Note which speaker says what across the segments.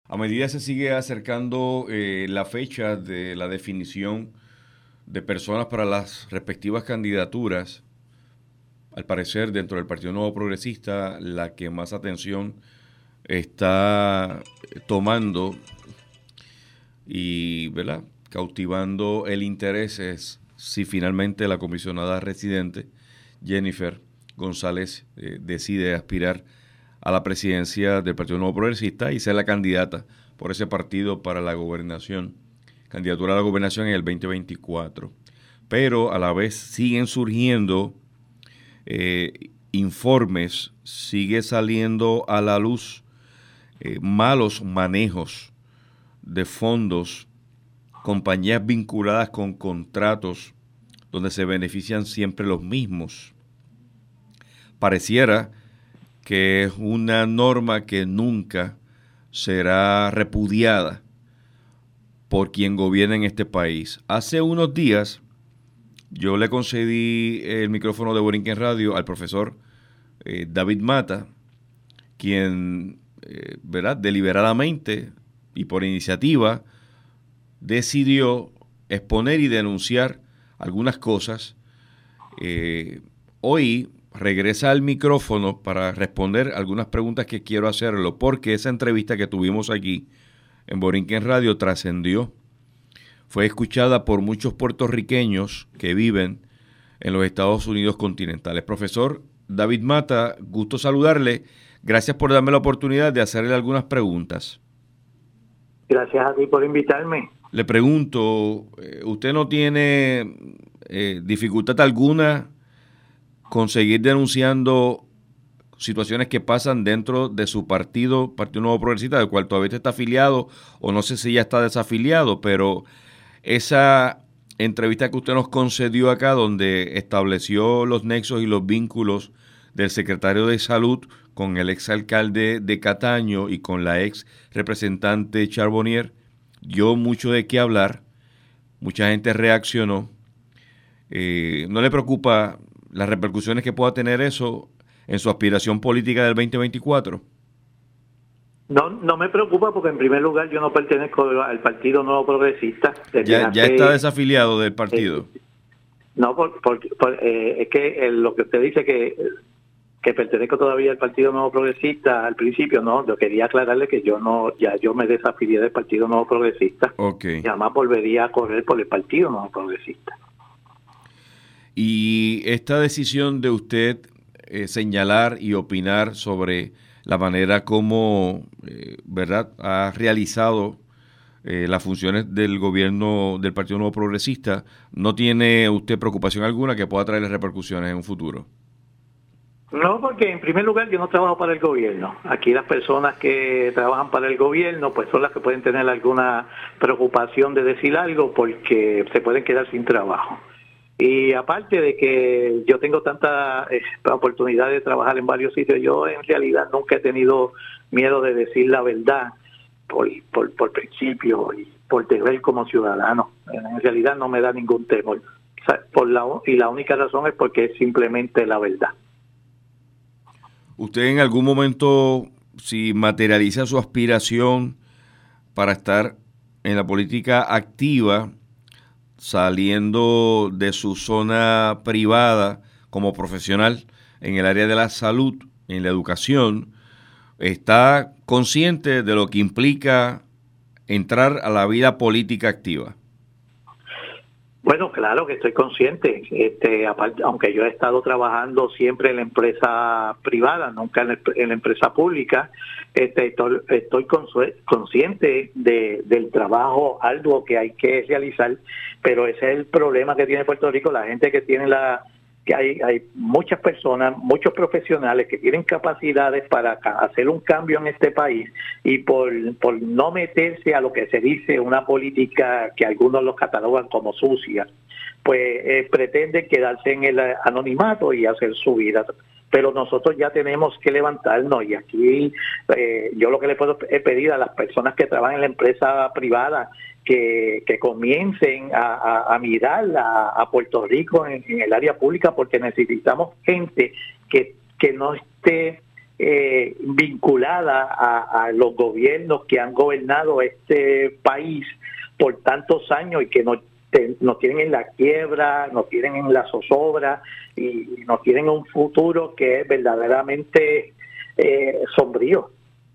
Speaker 1: A medida se sigue acercando la fecha de la definición de personas para las respectivas candidaturas, al parecer dentro del Partido Nuevo Progresista, la que más atención está tomando y, ¿verdad?, cautivando el interés es si finalmente la comisionada residente Jennifer González decide aspirar a la presidencia del Partido Nuevo Progresista y ser la candidata por ese partido para la gobernación, candidatura a la gobernación en el 2024. Pero a la vez siguen surgiendo informes, sigue saliendo a la luz malos manejos de fondos, compañías vinculadas con contratos donde se benefician siempre los mismos. Pareciera que es una norma que nunca será repudiada por quien gobierna en este país. Hace unos días yo le concedí el micrófono de Borinquen Radio al profesor David Mata, quien, ¿verdad?, deliberadamente y por iniciativa decidió exponer y denunciar algunas cosas. Hoy regresa al micrófono para responder algunas preguntas que quiero hacerlo, porque esa entrevista que tuvimos aquí en Borinquen Radio trascendió. Fue escuchada por muchos puertorriqueños que viven en los Estados Unidos continentales. Profesor David Mata, gusto saludarle. Gracias por darme la oportunidad de hacerle algunas preguntas.
Speaker 2: Gracias a ti por invitarme.
Speaker 1: Le pregunto, ¿usted no tiene dificultad alguna con seguir denunciando situaciones que pasan dentro de su partido, Partido Nuevo Progresista, del cual todavía está afiliado, o no sé si ya está desafiliado, pero esa entrevista que usted nos concedió acá, donde estableció los nexos y los vínculos del secretario de Salud con el exalcalde de Cataño y con la ex representante Charbonnier, dio mucho de qué hablar, mucha gente reaccionó. ¿No le preocupa las repercusiones que pueda tener eso en su aspiración política del 2024?
Speaker 2: No me preocupa porque en primer lugar yo no pertenezco al Partido Nuevo Progresista.
Speaker 1: Ya está desafiliado del partido.
Speaker 2: No, es que lo que usted dice que pertenezco todavía al Partido Nuevo Progresista, al principio no, yo quería aclararle que yo me desafilié del Partido Nuevo Progresista.
Speaker 1: Okay.
Speaker 2: Y jamás volvería a correr por el Partido Nuevo Progresista.
Speaker 1: Y esta decisión de usted señalar y opinar sobre la manera como, ¿verdad?, ha realizado las funciones del gobierno del Partido Nuevo Progresista, ¿no tiene usted preocupación alguna que pueda traerle repercusiones en un futuro?
Speaker 2: No, porque en primer lugar yo no trabajo para el gobierno. Aquí las personas que trabajan para el gobierno pues son las que pueden tener alguna preocupación de decir algo porque se pueden quedar sin trabajo. Y aparte de que yo tengo tanta oportunidad de trabajar en varios sitios, yo en realidad nunca he tenido miedo de decir la verdad por principio y por deber como ciudadano. En realidad no me da ningún temor. O sea, y la única razón es porque es simplemente la verdad.
Speaker 1: ¿Usted en algún momento, si materializa su aspiración para estar en la política activa, saliendo de su zona privada como profesional en el área de la salud, en la educación, está consciente de lo que implica entrar a la vida política activa?
Speaker 2: Bueno, claro que estoy consciente, aparte, aunque yo he estado trabajando siempre en la empresa privada, nunca en la empresa pública, estoy consciente del trabajo arduo que hay que realizar, pero ese es el problema que tiene Puerto Rico, la gente que tiene que hay muchas personas, muchos profesionales que tienen capacidades para hacer un cambio en este país y por no meterse a lo que se dice una política que algunos los catalogan como sucia, pues pretenden quedarse en el anonimato y hacer su vida. Pero nosotros ya tenemos que levantarnos y aquí yo lo que le puedo pedir a las personas que trabajan en la empresa privada que comiencen a mirar a Puerto Rico en el área pública porque necesitamos gente que no esté vinculada a los gobiernos que han gobernado este país por tantos años y que nos tienen en la quiebra, nos tienen en la zozobra y nos tienen un futuro que es verdaderamente sombrío.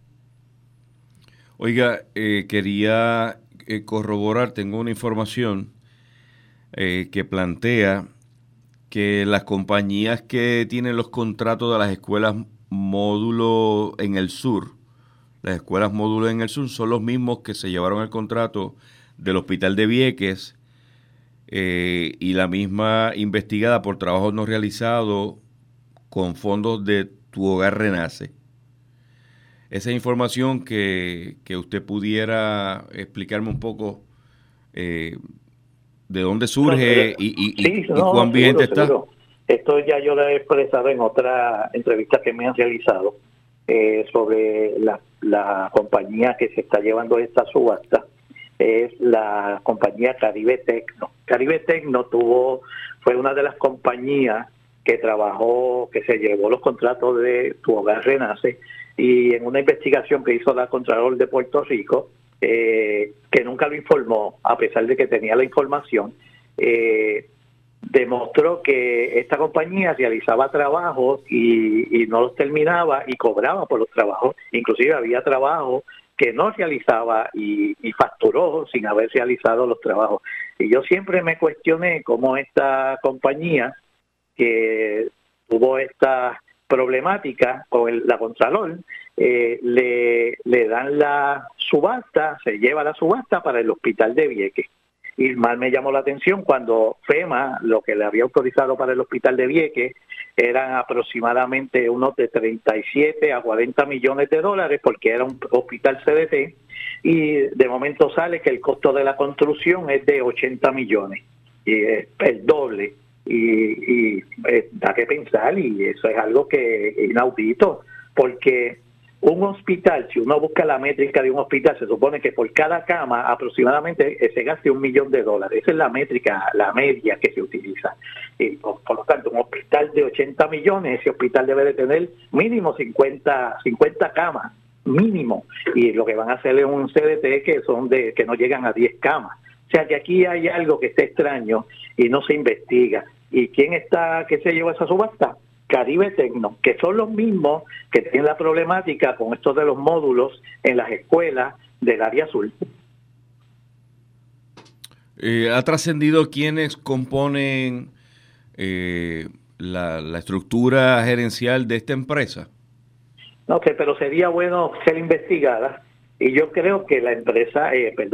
Speaker 1: Oiga, quería corroborar, tengo una información que plantea que las compañías que tienen los contratos de las escuelas módulo en el sur, las escuelas módulo en el sur son los mismos que se llevaron el contrato del Hospital de Vieques y la misma investigada por trabajos no realizados con fondos de Tu Hogar Renace. Esa información que usted pudiera explicarme un poco de dónde surge y cuán vigente está.
Speaker 2: Seguro. Esto ya yo lo he expresado en otra entrevista que me han realizado sobre la compañía que se está llevando esta subasta. Es la compañía Caribe Tecno. Caribe Tecno fue una de las compañías que trabajó, que se llevó los contratos de Tu Hogar Renace, y en una investigación que hizo la Contralor de Puerto Rico, que nunca lo informó, a pesar de que tenía la información, demostró que esta compañía realizaba trabajos y no los terminaba y cobraba por los trabajos. Inclusive había trabajos que no realizaba y facturó sin haber realizado los trabajos. Y yo siempre me cuestioné cómo esta compañía, que tuvo esta problemática con la Contralor, le dan la subasta, se lleva la subasta para el Hospital de Vieques. Y más me llamó la atención cuando FEMA, lo que le había autorizado para el Hospital de Vieques, eran aproximadamente unos de 37 a 40 millones de dólares, porque era un hospital CDT, y de momento sale que el costo de la construcción es de 80 millones, y es el doble. Y da que pensar, y eso es algo que es inaudito, porque un hospital, si uno busca la métrica de un hospital, se supone que por cada cama aproximadamente se gaste $1 millón. Esa es la métrica, la media que se utiliza. Y por lo tanto, un hospital de 80 millones, ese hospital debe de tener mínimo 50 camas, mínimo. Y lo que van a hacer es un CDT que no llegan a 10 camas. O sea que aquí hay algo que está extraño y no se investiga. ¿Y quién que se lleva esa subasta? Caribe Tecno, que son los mismos que tienen la problemática con esto de los módulos en las escuelas del área azul.
Speaker 1: ¿Ha trascendido quiénes componen la estructura gerencial de esta empresa?
Speaker 2: No sé, pero sería bueno ser investigada, y yo creo que la empresa,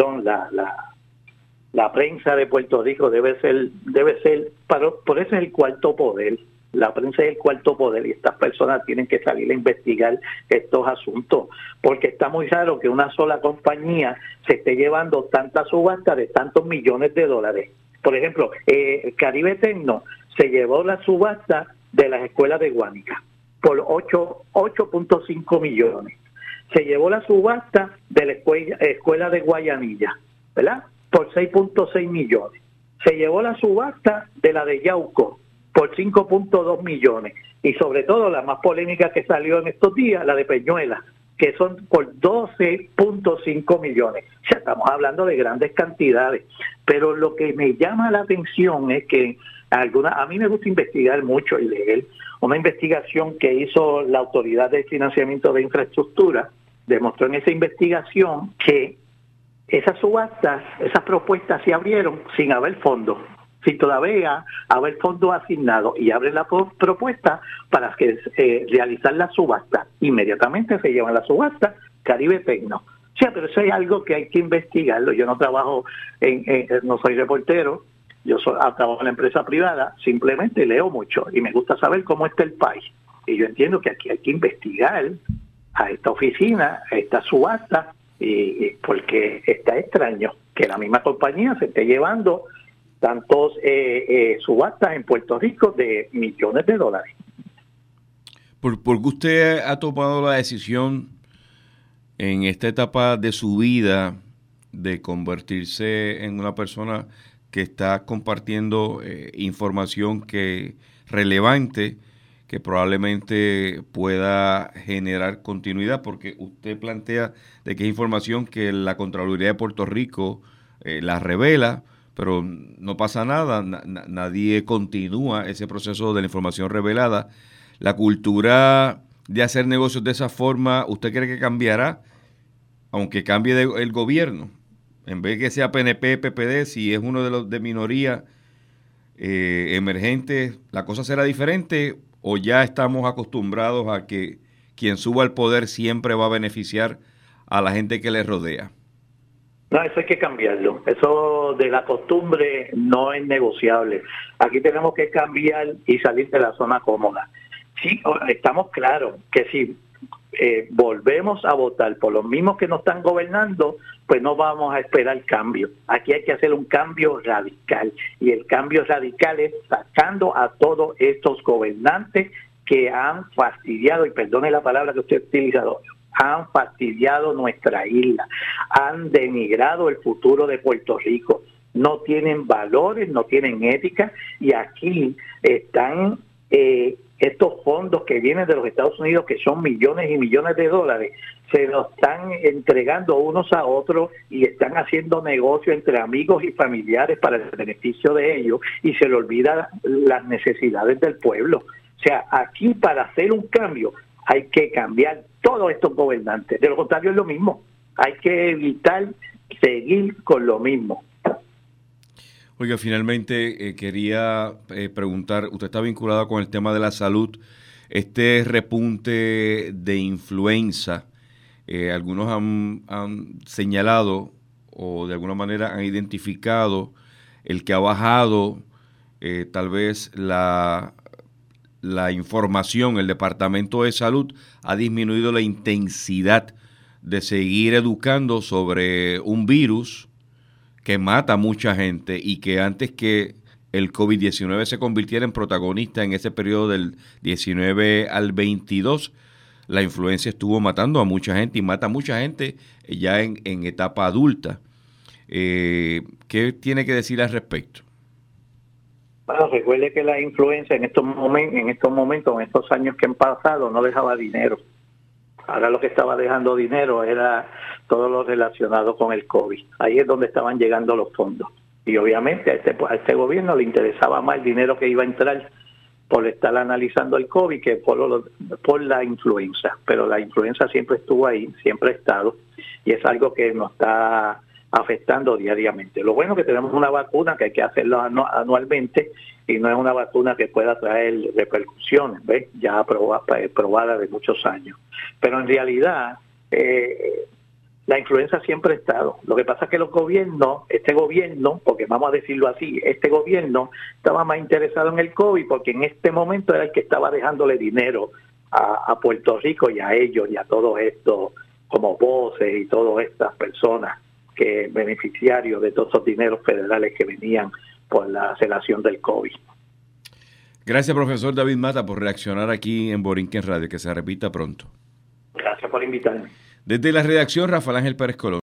Speaker 2: la prensa de Puerto Rico debe ser, por eso es el cuarto poder. La prensa es el cuarto poder y estas personas tienen que salir a investigar estos asuntos, porque está muy raro que una sola compañía se esté llevando tantas subastas de tantos millones de dólares. Por ejemplo, Caribe Tecno se llevó la subasta de las escuelas de Guánica por 8.5 millones. Se llevó la subasta de la escuela de Guayanilla, ¿verdad? Por 6.6 millones. Se llevó la subasta de la de Yauco por 5.2 millones. Y sobre todo la más polémica que salió en estos días, la de Peñuela, que son por 12.5 millones. O sea, estamos hablando de grandes cantidades. Pero lo que me llama la atención es que a mí me gusta investigar mucho y leer. Una investigación que hizo la Autoridad de Financiamiento de Infraestructura demostró en esa investigación que esas subastas, esas propuestas se abrieron sin haber fondos, sin todavía haber fondos asignados, y abren la propuesta para realizar la subasta. Inmediatamente se llevan la subasta Caribe Tecno. O sea, pero eso es algo que hay que investigarlo. Yo no trabajo, no soy reportero, yo trabajo en la empresa privada, simplemente leo mucho y me gusta saber cómo está el país. Y yo entiendo que aquí hay que investigar a esta oficina, a esta subasta, porque está extraño que la misma compañía se esté llevando tantos subastas en Puerto Rico de millones de dólares.
Speaker 1: ¿Por qué usted ha tomado la decisión en esta etapa de su vida de convertirse en una persona que está compartiendo información relevante, que probablemente pueda generar continuidad, porque usted plantea de que es información que la Contraloría de Puerto Rico la revela, pero no pasa nada, nadie continúa ese proceso de la información revelada. La cultura de hacer negocios de esa forma, ¿usted cree que cambiará, aunque cambie el gobierno? En vez de que sea PNP, PPD, si es uno de los de minoría emergente, ¿la cosa será diferente o ya estamos acostumbrados a que quien suba al poder siempre va a beneficiar a la gente que le rodea?
Speaker 2: No, eso hay que cambiarlo. Eso de la costumbre no es negociable. Aquí tenemos que cambiar y salir de la zona cómoda. Sí, estamos claros que si volvemos a votar por los mismos que nos están gobernando, pues no vamos a esperar cambio. Aquí hay que hacer un cambio radical, y el cambio radical es sacando a todos estos gobernantes que han fastidiado, y perdone la palabra que usted ha utilizado, han fastidiado nuestra isla, han denigrado el futuro de Puerto Rico, no tienen valores, no tienen ética, y aquí están estos fondos que vienen de los Estados Unidos, que son millones y millones de dólares, se los están entregando unos a otros y están haciendo negocio entre amigos y familiares para el beneficio de ellos, y se le olvida las necesidades del pueblo. O sea, aquí para hacer un cambio hay que cambiar todos estos gobernantes. De lo contrario es lo mismo. Hay que evitar seguir con lo mismo.
Speaker 1: Oiga, finalmente quería preguntar, usted está vinculado con el tema de la salud, este repunte de influenza, algunos han señalado o de alguna manera han identificado el que ha bajado tal vez la información. El Departamento de Salud ha disminuido la intensidad de seguir educando sobre un virus que mata a mucha gente y que antes que el COVID-19 se convirtiera en protagonista en ese periodo del 19 al 22, la influenza estuvo matando a mucha gente y mata a mucha gente ya en etapa adulta. ¿Qué tiene que decir al respecto?
Speaker 2: Bueno, recuerde que la influenza en estos momentos, en estos años que han pasado, no dejaba dinero. Ahora lo que estaba dejando dinero era todo lo relacionado con el COVID. Ahí es donde estaban llegando los fondos. Y obviamente a este gobierno le interesaba más el dinero que iba a entrar por estar analizando el COVID que por la influenza. Pero la influenza siempre estuvo ahí, siempre ha estado, y es algo que nos está afectando diariamente. Lo bueno es que tenemos una vacuna que hay que hacerlo anualmente, y no es una vacuna que pueda traer repercusiones, ¿ves? Ya probada de muchos años. Pero en realidad la influenza siempre ha estado. Lo que pasa es que los gobiernos, este gobierno, porque vamos a decirlo así, este gobierno estaba más interesado en el COVID porque en este momento era el que estaba dejándole dinero a Puerto Rico y a ellos y a todos estos como voces y todas estas personas que beneficiarios de todos esos dineros federales que venían por la relación del COVID.
Speaker 1: Gracias, profesor David Mata, por reaccionar aquí en Borinquen Radio. Que se repita pronto.
Speaker 2: Gracias por invitarme.
Speaker 1: Desde la redacción, Rafael Ángel Pérez Colón.